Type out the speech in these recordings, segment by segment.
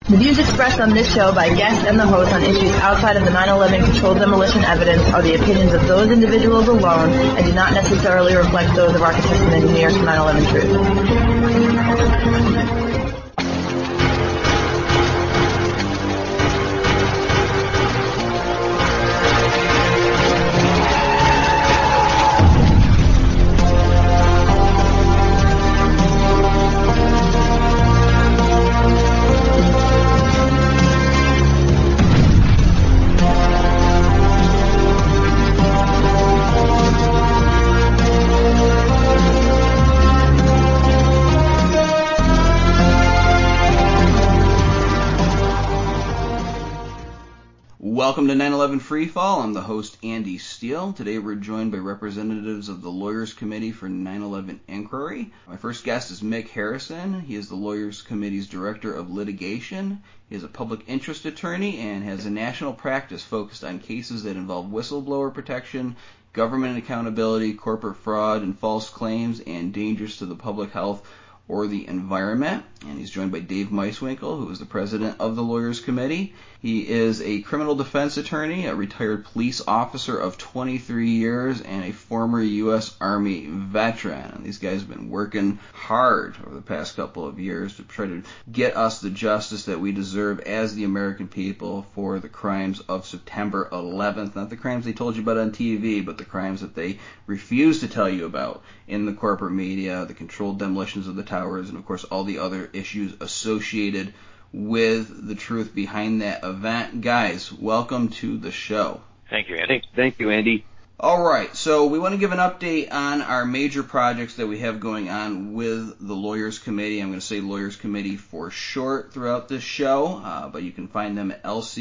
The views expressed on this show by guests and the host on issues outside of the 9/11 controlled demolition evidence are the opinions of those individuals alone and do not necessarily reflect those of Architects and Engineers for 9/11 Truth. Welcome to 9/11 Freefall. I'm the host, Andy Steele. Today we're joined by representatives of the Lawyers Committee for 9/11 Inquiry. My first guest is Mick Harrison. He is the Lawyers Committee's Director of Litigation. He is a public interest attorney and has a national practice focused on cases that involve whistleblower protection, government accountability, corporate fraud, and false claims, and dangers to the public health or the environment. And he's joined by Dave Meiswinkle, who is the president of the Lawyers Committee. He is a criminal defense attorney, a retired police officer of 23 years, and a former U.S. Army veteran. And these guys have been working hard over the past couple of years to try to get us the justice that we deserve as the American people for the crimes of September 11th. Not the crimes they told you about on TV, but the crimes that they refuse to tell you about in the corporate media, the controlled demolitions of the towers, and of course all the other issues associated with the truth behind that event. Guys, welcome to the show. Thank you, Andy. Thank you, Andy. All right, so we want to give an update on our major projects that we have going on with the Lawyers Committee. I'm going to say Lawyers Committee for short throughout this show, but you can find them at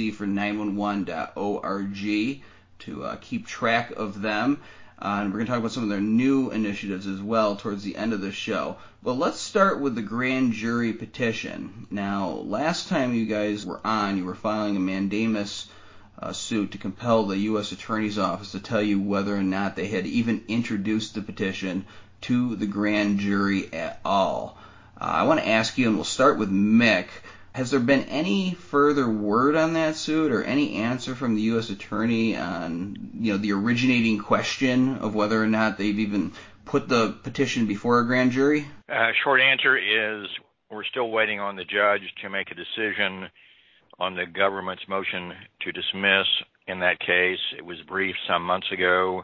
lc4911.org to keep track of them. And we're going to talk about some of their new initiatives as well towards the end of the show. But let's start with the grand jury petition. Now, last time you guys were on, you were filing a mandamus suit to compel the U.S. Attorney's Office to tell you whether or not they had even introduced the petition to the grand jury at all. I want to ask you, and we'll start with Mick, has there been any further word on that suit or any answer from the U.S. Attorney on, the originating question of whether or not they've even put the petition before a grand jury? Short answer is we're still waiting on the judge to make a decision on the government's motion to dismiss in that case. It was briefed some months ago.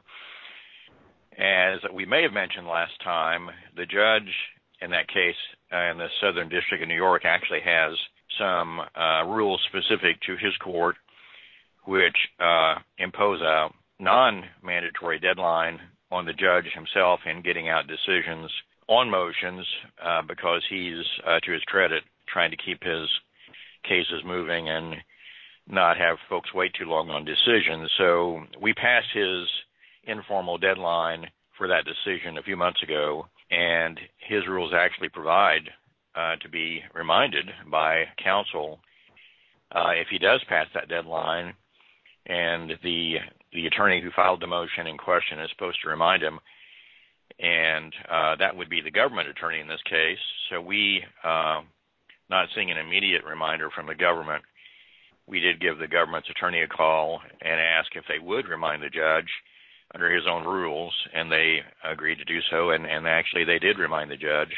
As we may have mentioned last time, the judge in that case in the Southern District of New York actually has some rules specific to his court which impose a non-mandatory deadline on the judge himself in getting out decisions on motions because he's, to his credit, trying to keep his cases moving and not have folks wait too long on decisions. So we passed his informal deadline for that decision a few months ago, and his rules actually provide to be reminded by counsel if he does pass that deadline, and the attorney who filed the motion in question is supposed to remind him, and that would be the government attorney in this case. So we, not seeing an immediate reminder from the government, we did give the government's attorney a call and ask if they would remind the judge under his own rules, and they agreed to do so, and actually they did remind the judge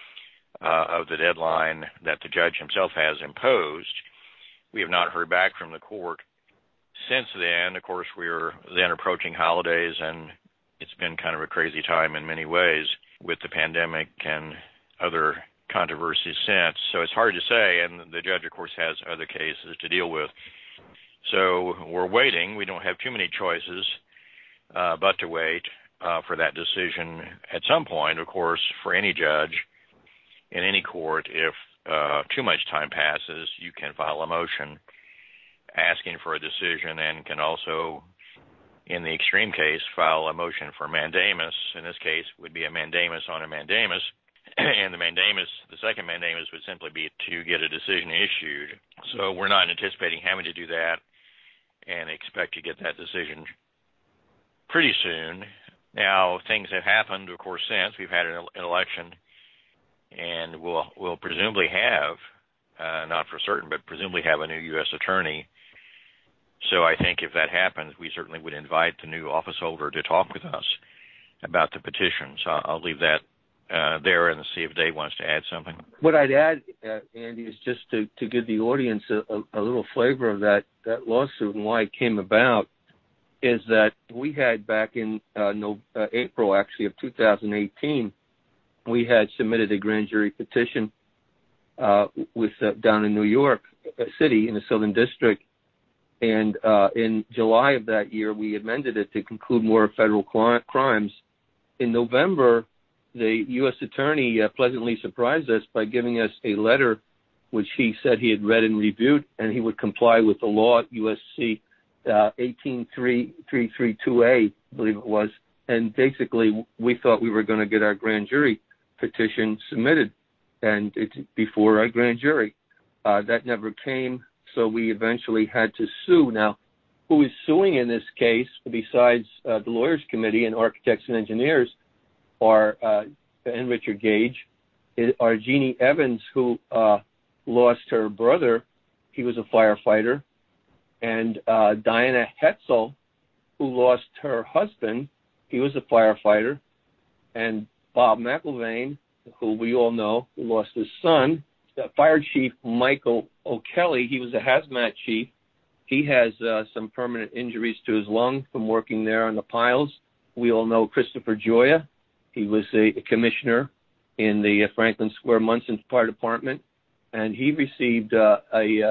of the deadline that the judge himself has imposed. We have not heard back from the court since then. Of course, we're then approaching holidays, and it's been kind of a crazy time in many ways with the pandemic and other controversies since. So it's hard to say, and the judge, of course, has other cases to deal with. So we're waiting. We don't have too many choices but to wait for that decision at some point. Of course, for any judge in any court, if too much time passes, you can file a motion asking for a decision and can also, in the extreme case, file a motion for mandamus. In this case, would be a mandamus on a mandamus. And the second mandamus would simply be to get a decision issued. So we're not anticipating having to do that and expect to get that decision pretty soon. Now, things have happened, of course, since we've had an election, and we'll presumably have not for certain, but presumably have a new U.S. attorney. So I think if that happens, we certainly would invite the new office holder to talk with us about the petition. So I'll leave that there and see if Dave wants to add something. What I'd add, Andy, is just to give the audience a little flavor of that lawsuit and why it came about, is that we had back in April, actually, of 2018, we had submitted a grand jury petition down in New York City in the Southern District. And in July of that year, we amended it to include more federal crimes. In November, the U.S. attorney pleasantly surprised us by giving us a letter which he said he had read and reviewed, and he would comply with the law, USC 18332A, I believe it was. And basically, we thought we were going to get our grand jury petition submitted, and it's before our grand jury. That never came. So we eventually had to sue. Now, who is suing in this case, besides the Lawyers Committee and Architects and Engineers, and Richard Gage, are Jeannie Evans, who lost her brother. He was a firefighter. And Diana Hetzel, who lost her husband. He was a firefighter. And Bob McIlvaine, who we all know, who lost his son. Fire Chief Michael O'Kelly, he was a hazmat chief. He has some permanent injuries to his lung from working there on the piles. We all know Christopher Joya. He was a commissioner in the Franklin Square Munson Fire Department, and he received a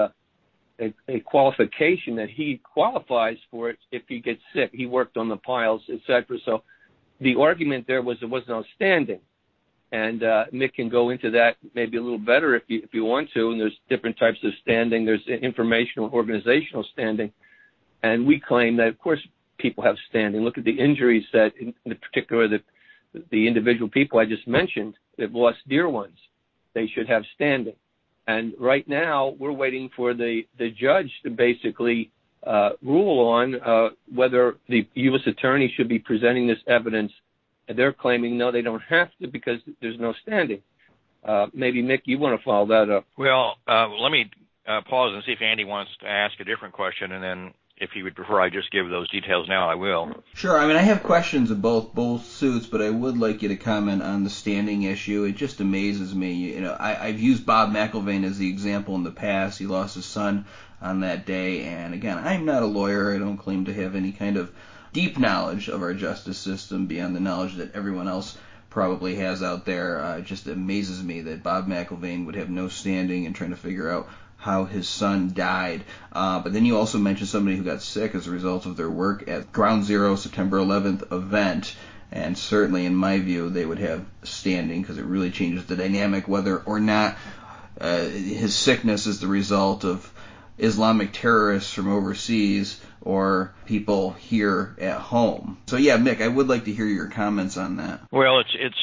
qualification that he qualifies for it if he gets sick. He worked on the piles, etc. So the argument there was outstanding. And Mick can go into that maybe a little better if you want to. And there's different types of standing. There's informational, organizational standing. And we claim that, of course, people have standing. Look at the injuries that, in particular, the individual people I just mentioned that lost dear ones. They should have standing. And right now, we're waiting for the judge to basically rule on whether the U.S. attorney should be presenting this evidence. And they're claiming, no, they don't have to because there's no standing. Maybe, Mick, you want to follow that up. Well, let me pause and see if Andy wants to ask a different question, and then if he would prefer I just give those details now, I will. Sure. I mean, I have questions of both suits, but I would like you to comment on the standing issue. It just amazes me. You know, I've used Bob McIlvaine as the example in the past. He lost his son on that day, and again, I'm not a lawyer. I don't claim to have any kind of deep knowledge of our justice system beyond the knowledge that everyone else probably has out there. It just amazes me that Bob McIlvaine would have no standing in trying to figure out how his son died. But then you also mentioned somebody who got sick as a result of their work at Ground Zero September 11th event. And certainly, in my view, they would have standing because it really changes the dynamic whether or not his sickness is the result of Islamic terrorists from overseas or people here at home. So yeah, Mick, I would like to hear your comments on that. Well, it's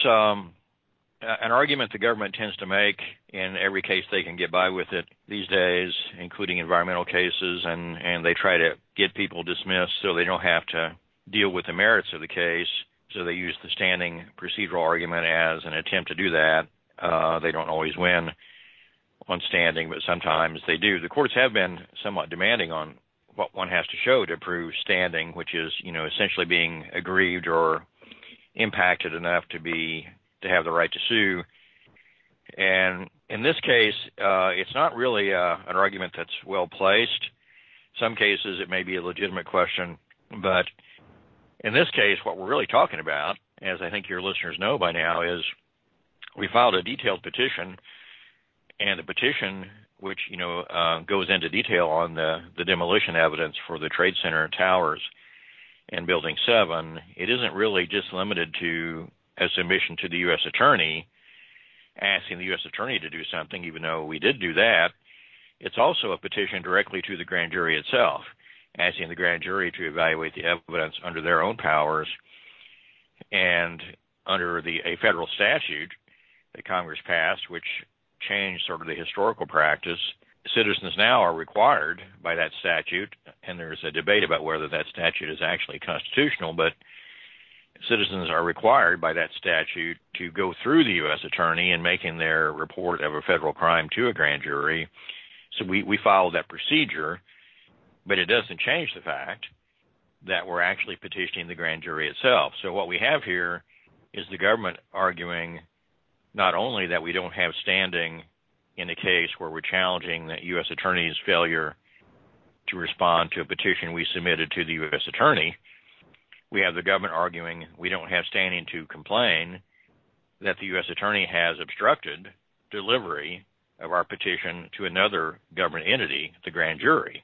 an argument the government tends to make in every case they can get by with it these days, including environmental cases, and they try to get people dismissed so they don't have to deal with the merits of the case. So they use the standing procedural argument as an attempt to do that. They don't always win on standing, but sometimes they do. The courts have been somewhat demanding on what one has to show to prove standing, which is, essentially being aggrieved or impacted enough to have the right to sue. And in this case, it's not really an argument that's well placed. Some cases it may be a legitimate question, but in this case, what we're really talking about, as I think your listeners know by now, is we filed a detailed petition, and the petition, which goes into detail on the demolition evidence for the Trade Center towers and Building 7, it isn't really just limited to a submission to the U.S. Attorney, asking the U.S. Attorney to do something, even though we did do that. It's also a petition directly to the grand jury itself, asking the grand jury to evaluate the evidence under their own powers and under a federal statute that Congress passed, which changed sort of the historical practice. Citizens now are required by that statute, and there's a debate about whether that statute is actually constitutional, but citizens are required by that statute to go through the U.S. attorney in making their report of a federal crime to a grand jury. So we follow that procedure, but it doesn't change the fact that we're actually petitioning the grand jury itself. So what we have here is the government arguing not only that we don't have standing in a case where we're challenging the U.S. attorney's failure to respond to a petition we submitted to the U.S. attorney, we have the government arguing we don't have standing to complain that the U.S. attorney has obstructed delivery of our petition to another government entity, the grand jury.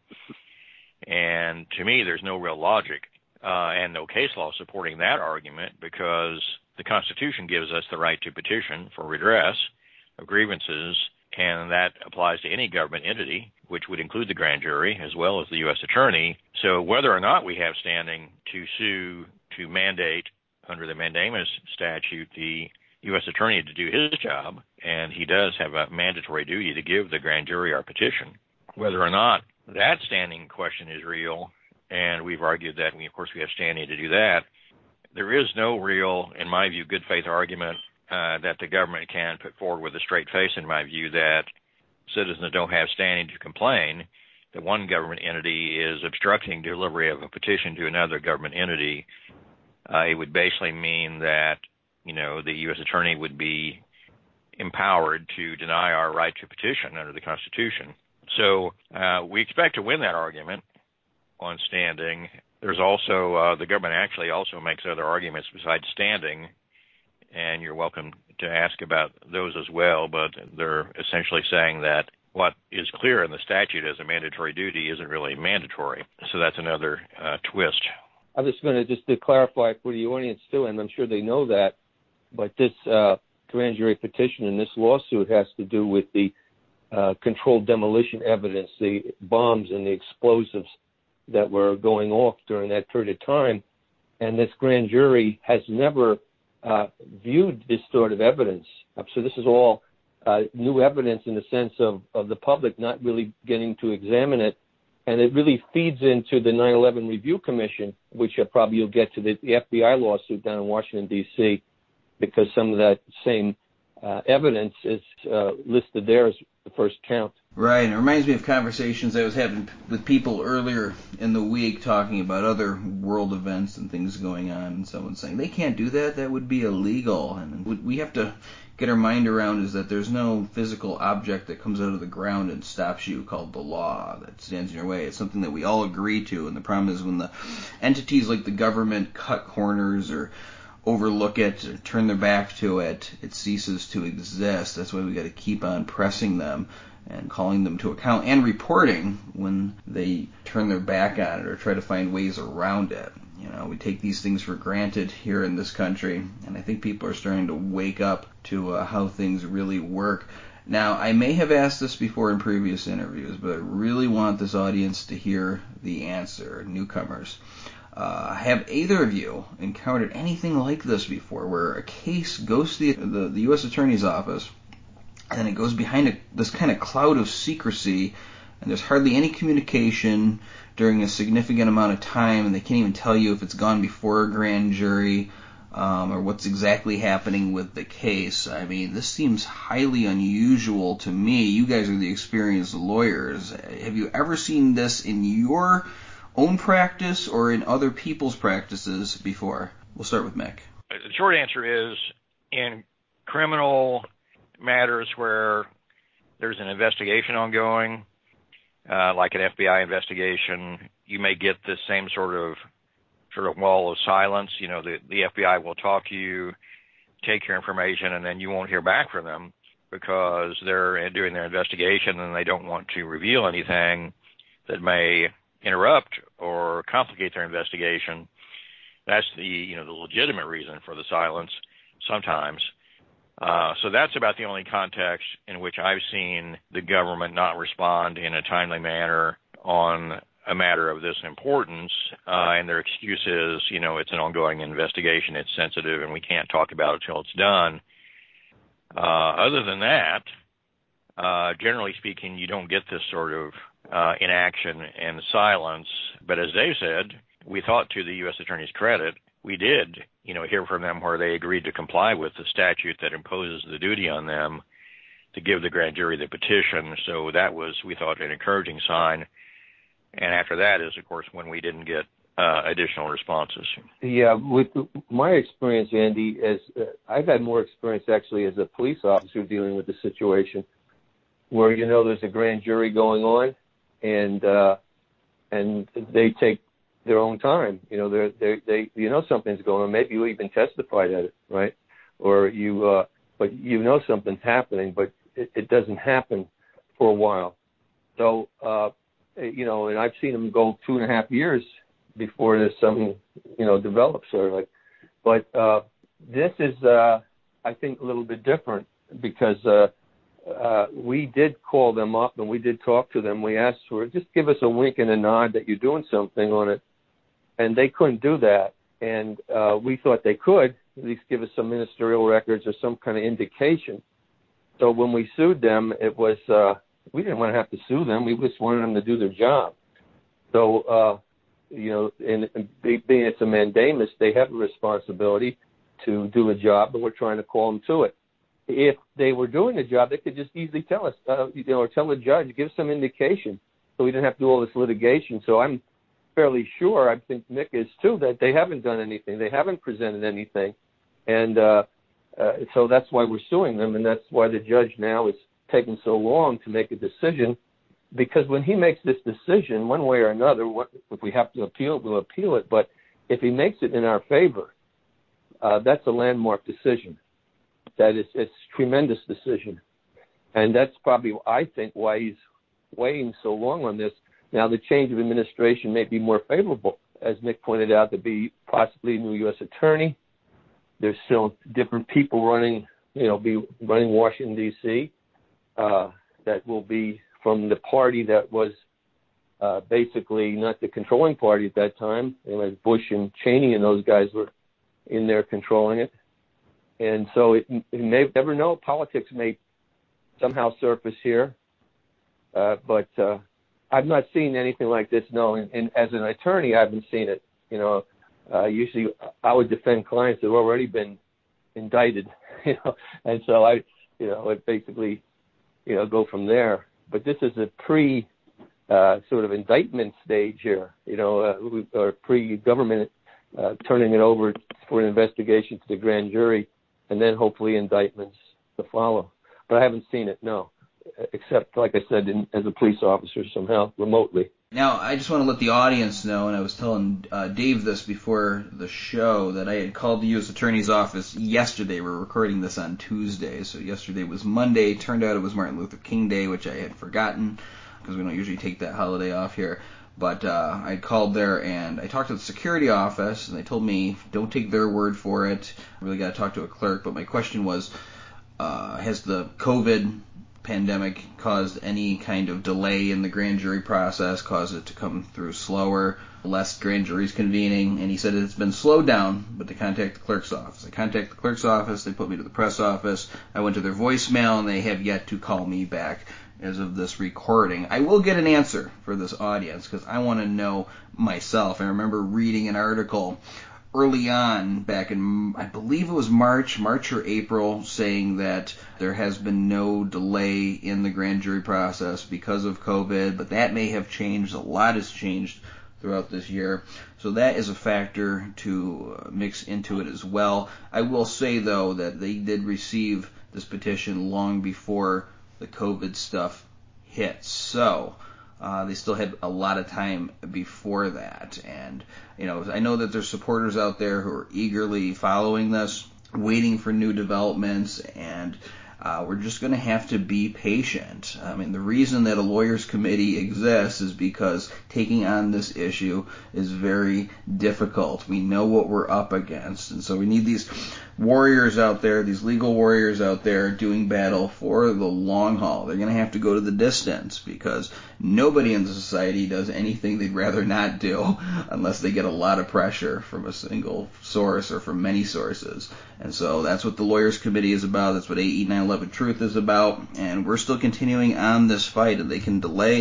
And to me, there's no real logic and no case law supporting that argument, because the Constitution gives us the right to petition for redress of grievances, and that applies to any government entity, which would include the grand jury as well as the U.S. attorney. So whether or not we have standing to sue, to mandate under the mandamus statute the U.S. attorney to do his job, and he does have a mandatory duty to give the grand jury our petition, whether or not that standing question is real, and we've argued that we have standing to do that, there is no real, in my view, good faith argument that the government can put forward with a straight face, in my view, that citizens don't have standing to complain that one government entity is obstructing delivery of a petition to another government entity. It would basically mean that, the U.S. attorney would be empowered to deny our right to petition under the Constitution. So we expect to win that argument on standing. There's also, the government actually also makes other arguments besides standing, and you're welcome to ask about those as well, but they're essentially saying that what is clear in the statute as a mandatory duty isn't really mandatory. So that's another twist. I'm just going to clarify for the audience too, and I'm sure they know that, but this grand jury petition in this lawsuit has to do with the controlled demolition evidence, the bombs and the explosives that were going off during that period of time. And this grand jury has never viewed this sort of evidence. So this is all new evidence in the sense of the public not really getting to examine it. And it really feeds into the 9/11 Review Commission, which probably you'll get to the FBI lawsuit down in Washington, D.C., because some of that same evidence is listed there as the first count. Right. It reminds me of conversations I was having with people earlier in the week talking about other world events and things going on, and someone saying they can't do that, that would be illegal. And what we have to get our mind around is that there's no physical object that comes out of the ground and stops you called the law that stands in your way. It's something that we all agree to, and the problem is when the entities like the government cut corners or overlook it or turn their back to it, it ceases to exist. That's why we got to keep on pressing them and calling them to account and reporting when they turn their back on it or try to find ways around it. We take these things for granted here in this country, and I think people are starting to wake up to how things really work. Now, I may have asked this before in previous interviews, but I really want this audience to hear the answer, newcomers. Have either of you encountered anything like this before, where a case goes to the U.S. Attorney's Office, and it goes behind this kind of cloud of secrecy, and there's hardly any communication during a significant amount of time, and they can't even tell you if it's gone before a grand jury or what's exactly happening with the case? I mean, this seems highly unusual to me. You guys are the experienced lawyers. Have you ever seen this in your own practice or in other people's practices before? We'll start with Mick. The short answer is, in criminal matters where there's an investigation ongoing, like an FBI investigation, you may get the same sort of wall of silence. The FBI will talk to you, take your information, and then you won't hear back from them because they're doing their investigation and they don't want to reveal anything that may interrupt or complicate their investigation. That's the legitimate reason for the silence sometimes. So that's about the only context in which I've seen the government not respond in a timely manner on a matter of this importance, and their excuse is, it's an ongoing investigation, it's sensitive, and we can't talk about it till it's done. Other than that, generally speaking, you don't get this sort of inaction and silence. But as Dave said, we thought, to the U.S. Attorney's credit, we did, hear from them where they agreed to comply with the statute that imposes the duty on them to give the grand jury the petition. So that was, we thought, an encouraging sign. And after that is, of course, when we didn't get additional responses. Yeah, with my experience, Andy, is I've had more experience actually as a police officer dealing with the situation where there's a grand jury going on, and they take their own time. They something's going on. Maybe you even testified at it, right? Or but something's happening, but it doesn't happen for a while. So and I've seen them go 2.5 years before there's something develops but this is I think a little bit different because we did call them up and we did talk to them. We asked for just give us a wink and a nod that you're doing something on it, and they couldn't do that. And we thought they could at least give us some ministerial records or some kind of indication. So when we sued them, it was we didn't want to have to sue them. We just wanted them to do their job. So and being it's a mandamus, they have a responsibility to do a job, but we're trying to call them to it. If they were doing the job, they could just easily tell us, or tell the judge, give some indication, so we didn't have to do all this litigation. So I'm fairly sure, I think Mick is too, that they haven't done anything. They haven't presented anything. And so that's why we're suing them, and that's why the judge now is taking so long to make a decision. Because when he makes this decision, one way or another, if we have to appeal it, we'll appeal it. But if he makes it in our favor, that's a landmark decision. That is, it's a tremendous decision. And that's probably, I think, why he's waiting so long on this. Now, the change of administration may be more favorable. As Nick pointed out, to be possibly a new U.S. attorney. There's still different people running Washington, D.C., that will be from the party that was basically not the controlling party at that time. Bush and Cheney and those guys were in there controlling it. And so it may never know. Politics may somehow surface here. But I've not seen anything like this, no. And as an attorney, I haven't seen it. Usually I would defend clients that have already been indicted, and so I basically, go from there. But this is a sort of indictment stage here, or pre-government turning it over for an investigation to the grand jury, and then hopefully indictments to follow. But I haven't seen it, no, except, like I said, as a police officer somehow, remotely. Now, I just want to let the audience know, and I was telling Dave this before the show, that I had called the U.S. Attorney's Office yesterday. We're recording this on Tuesday, so yesterday was Monday. Turned out it was Martin Luther King Day, which I had forgotten, because we don't usually take that holiday off here. But I called there, and I talked to the security office, and they told me, don't take their word for it. I really got to talk to a clerk. But my question was, has the COVID pandemic caused any kind of delay in the grand jury process, caused it to come through slower, less grand juries convening? And he said it's been slowed down, but they contact the clerk's office. I contact the clerk's office, they put me to the press office. I went to their voicemail, and they have yet to call me back as of this recording. I will get an answer for this audience, because I want to know myself. I remember reading an article early on, back in, I believe it was March or April, saying that there has been no delay in the grand jury process because of COVID, but that may have changed. A lot has changed throughout this year. So that is a factor to mix into it as well. I will say, though, that they did receive this petition long before the COVID stuff hit. So they still had a lot of time before that. And, I know that there's supporters out there who are eagerly following this, waiting for new developments, and we're just going to have to be patient. I mean, the reason that a lawyers committee exists is because taking on this issue is very difficult. We know what we're up against, and so we need these warriors out there, these legal warriors out there doing battle for the long haul. They're going to have to go to the distance, because nobody in society does anything they'd rather not do unless they get a lot of pressure from a single source or from many sources. And so that's what the Lawyers Committee is about. That's what AE 9/11 Truth is about. And we're still continuing on this fight. And they can delay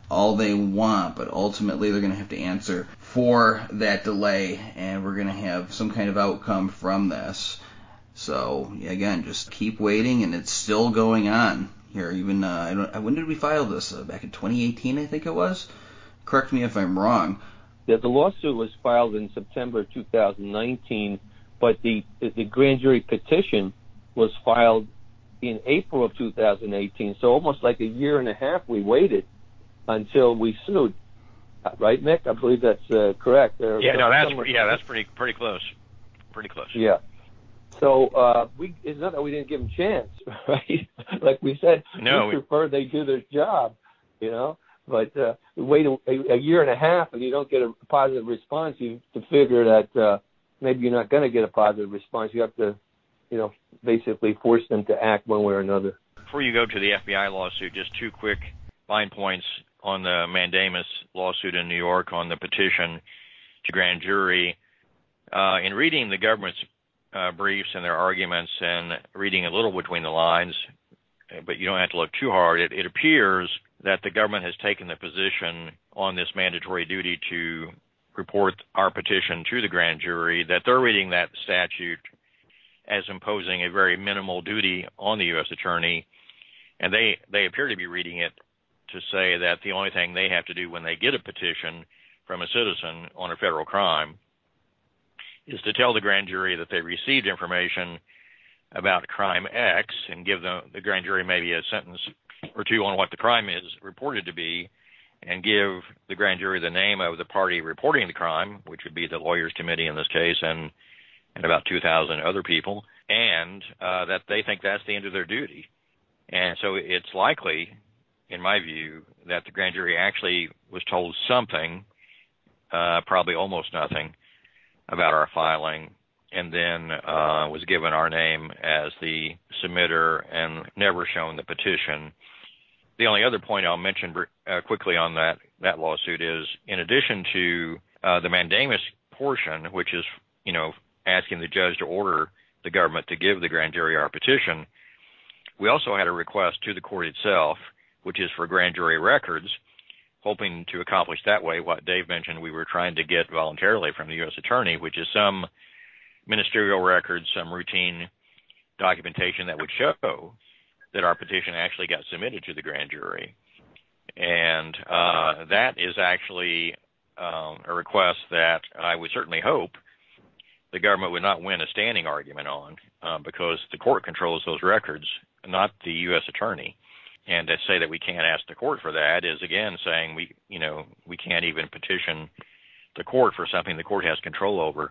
all they want, but ultimately they're going to have to answer for that delay, and we're going to have some kind of outcome from this. So, again, just keep waiting, and it's still going on here. Even, when did we file this? Back in 2018, I think it was? Correct me if I'm wrong. Yeah, the lawsuit was filed in September 2019, but the grand jury petition was filed in April of 2018. So almost like a year and a half we waited until we sued. Right, Mick? I believe that's correct. That's pretty close. Pretty close. Yeah. So it's not that we didn't give them a chance, right? Like we said, we prefer they do their job, But we wait a year and a half and you don't get a positive response. You have to figure that maybe you're not going to get a positive response. You have to, basically force them to act one way or another. Before you go to the FBI lawsuit, just two quick fine points on the mandamus lawsuit in New York on the petition to grand jury. In reading the government's briefs and their arguments and reading a little between the lines, but you don't have to look too hard, it appears that the government has taken the position on this mandatory duty to report our petition to the grand jury, that they're reading that statute as imposing a very minimal duty on the U.S. attorney, and they appear to be reading it to say that the only thing they have to do when they get a petition from a citizen on a federal crime is to tell the grand jury that they received information about crime X and give the grand jury maybe a sentence or two on what the crime is reported to be, and give the grand jury the name of the party reporting the crime, which would be the Lawyers Committee in this case, and about 2,000 other people, and that they think that's the end of their duty. And so it's likely, in my view, that the grand jury actually was told something, probably almost nothing, about our filing, and then was given our name as the submitter and never shown the petition. The only other point I'll mention quickly on that lawsuit is, in addition to the mandamus portion, which is, asking the judge to order the government to give the grand jury our petition, we also had a request to the court itself, which is for grand jury records, hoping to accomplish that way what Dave mentioned we were trying to get voluntarily from the U.S. attorney, which is some ministerial records, some routine documentation that would show that our petition actually got submitted to the grand jury. And that is actually a request that I would certainly hope the government would not win a standing argument on, because the court controls those records, not the U.S. attorney. And to say that we can't ask the court for that is, again, saying we can't even petition the court for something the court has control over.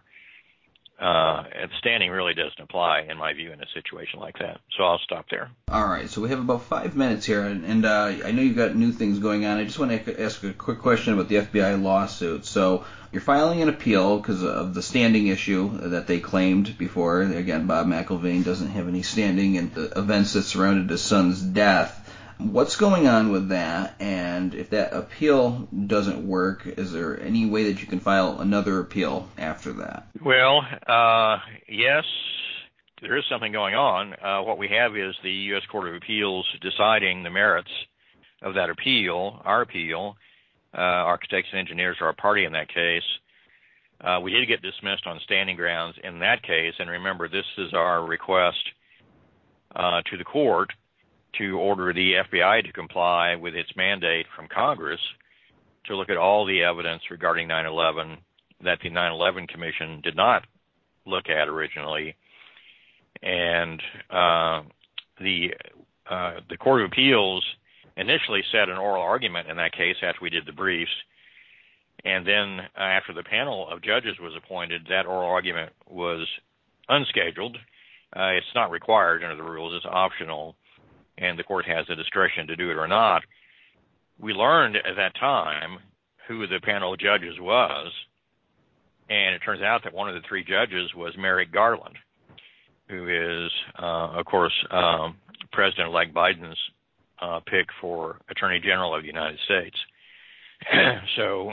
And standing really doesn't apply, in my view, in a situation like that. So I'll stop there. All right, so we have about 5 minutes here, and I know you've got new things going on. I just want to ask a quick question about the FBI lawsuit. So you're filing an appeal because of the standing issue that they claimed before. Again, Bob McIlvaine doesn't have any standing in the events that surrounded his son's death. What's going on with that? And if that appeal doesn't work, is there any way that you can file another appeal after that? Well, yes, there is something going on. What we have is the U.S. Court of Appeals deciding the merits of that appeal, our appeal. Architects and engineers are a party in that case. We did get dismissed on standing grounds in that case, and remember, this is our request to the court to order the FBI to comply with its mandate from Congress to look at all the evidence regarding 9/11 that the 9/11 Commission did not look at originally. And the Court of Appeals initially set an oral argument in that case after we did the briefs, and then after the panel of judges was appointed, that oral argument was unscheduled. It's not required under the rules. It's optional, and the court has the discretion to do it or not. We learned at that time who the panel of judges was, and it turns out that one of the three judges was Merrick Garland, who is, of course, President-elect Biden's pick for Attorney General of the United States. So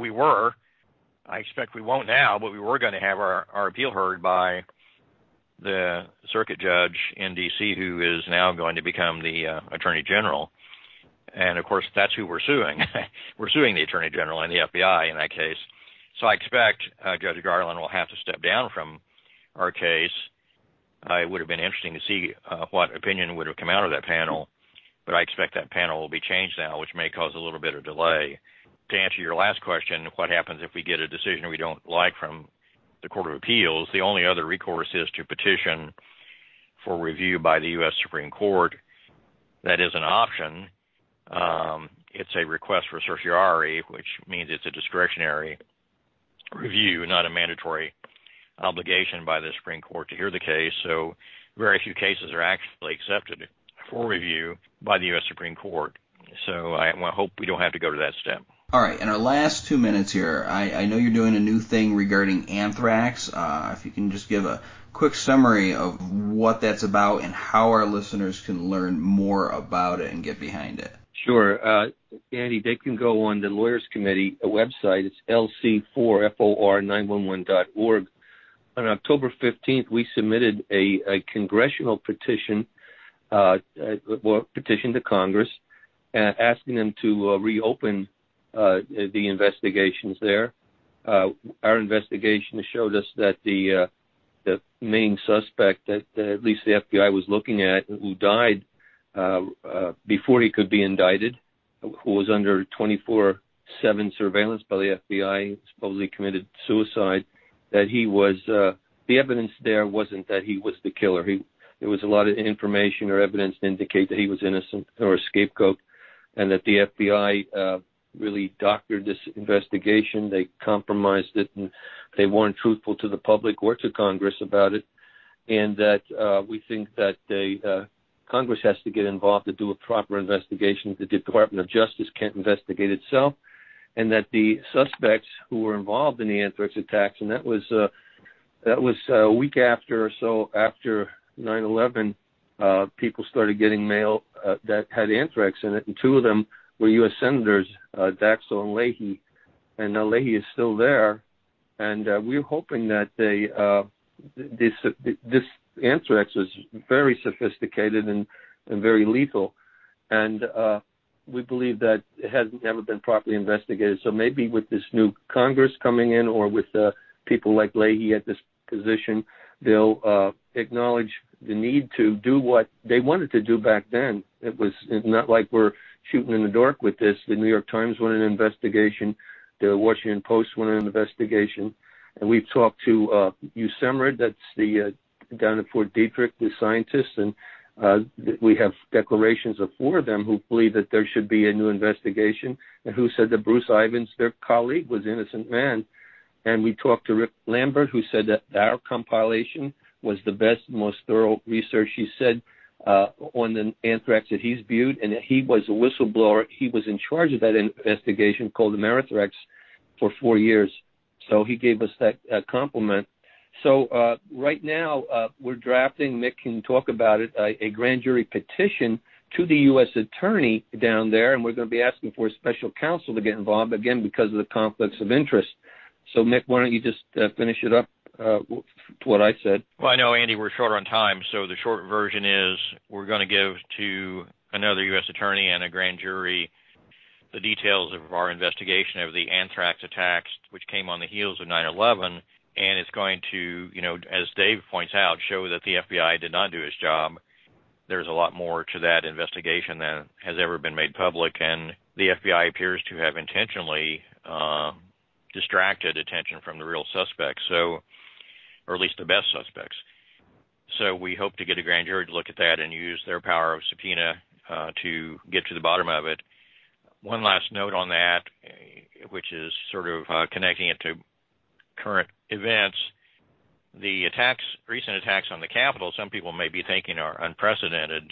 I expect we won't now, but we were going to have our appeal heard by the circuit judge in D.C., who is now going to become the Attorney General. And, of course, that's who we're suing. We're suing the Attorney General and the FBI in that case. So I expect Judge Garland will have to step down from our case. It would have been interesting to see what opinion would have come out of that panel, but I expect that panel will be changed now, which may cause a little bit of delay. To answer your last question, what happens if we get a decision we don't like from the Court of Appeals? The only other recourse is to petition for review by the U.S. Supreme Court. That is an option. It's a request for certiorari, which means it's a discretionary review, not a mandatory obligation by the Supreme Court to hear the case. So very few cases are actually accepted for review by the U.S. Supreme Court. So I hope we don't have to go to that step. All right, in our last 2 minutes here, I know you're doing a new thing regarding anthrax. If you can just give a quick summary of what that's about and how our listeners can learn more about it and get behind it. Sure. Andy, they can go on the Lawyers Committee website. It's lc4for911.org. On October 15th, we submitted a congressional petition to Congress asking them to reopen the investigations there. Our investigation showed us that the main suspect that at least the FBI was looking at, who died before he could be indicted, who was under 24/7 surveillance by the FBI, supposedly committed suicide, that he was, the evidence there wasn't that he was the killer. There was a lot of information or evidence to indicate that he was innocent or a scapegoat, and that the FBI really doctored this investigation. They compromised it, and they weren't truthful to the public or to Congress about it, and that we think that Congress has to get involved to do a proper investigation. The Department of Justice can't investigate itself, and that the suspects who were involved in the anthrax attacks, and that was a week after or so after 9/11, people started getting mail that had anthrax in it, and two of them were U.S. Senators, Daxel and Leahy, and Leahy is still there, and we're hoping that this anthrax was very sophisticated and very lethal, and we believe that it has never been properly investigated. So maybe with this new Congress coming in, or with people like Leahy at this position, they'll acknowledge the need to do what they wanted to do back then. It was not like we're shooting in the dark with this. The New York Times wanted an investigation. The Washington Post wanted an investigation. And we've talked to USEMRID, that's the down at Fort Detrick, the scientists, and we have declarations of four of them who believe that there should be a new investigation, and who said that Bruce Ivins, their colleague, was an innocent man. And we talked to Rick Lambert, who said that our compilation was the best, most thorough research, he said, on the anthrax that he's viewed, and that he was a whistleblower. He was in charge of that investigation called Amerithrax for 4 years. So he gave us that compliment. So right now we're drafting, Mick can talk about it, a grand jury petition to the U.S. attorney down there, and we're going to be asking for a special counsel to get involved, again, because of the conflicts of interest. So, Mick, why don't you just finish it up to what I said? Well, I know, Andy, we're short on time, so the short version is we're going to give to another U.S. attorney and a grand jury the details of our investigation of the anthrax attacks, which came on the heels of 9/11, and it's going to, as Dave points out, show that the FBI did not do its job. There's a lot more to that investigation than has ever been made public, and the FBI appears to have intentionally distracted attention from the real suspects, or at least the best suspects. So we hope to get a grand jury to look at that and use their power of subpoena to get to the bottom of it. One last note on that, which is sort of connecting it to current events. The recent attacks on the Capitol, some people may be thinking are unprecedented.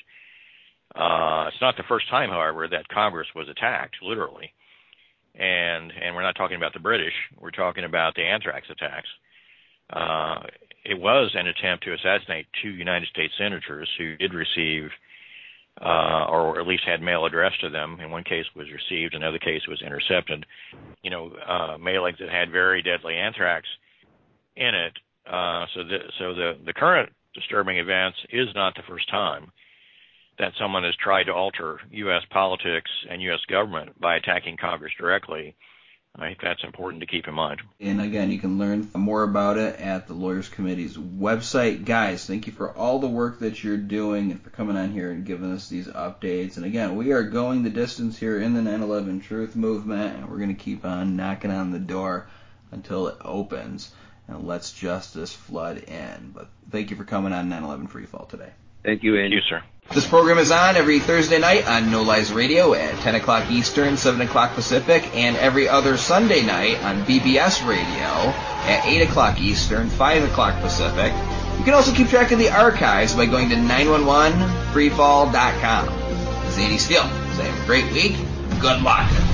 It's not the first time, however, that Congress was attacked, literally. And we're not talking about the British. We're talking about the anthrax attacks. It was an attempt to assassinate 2 United States senators who did receive, or at least had mail addressed to them. In one case was received, another case was intercepted. Mailings that had very deadly anthrax in it. So the current disturbing events is not the first time. that someone has tried to alter U.S. politics and U.S. government by attacking Congress directly. I think that's important to keep in mind. And again, you can learn more about it at the Lawyers Committee's website. Guys, thank you for all the work that you're doing and for coming on here and giving us these updates. And again, we are going the distance here in the 9/11 Truth Movement, and we're going to keep on knocking on the door until it opens and lets justice flood in. But thank you for coming on 9/11 Freefall today. Thank you, Andy. Thank you, sir. This program is on every Thursday night on No Lies Radio at 10 o'clock Eastern, 7 o'clock Pacific, and every other Sunday night on BBS Radio at 8 o'clock Eastern, 5 o'clock Pacific. You can also keep track of the archives by going to 911freefall.com. This is Andy Steele saying, have a great week. Good luck.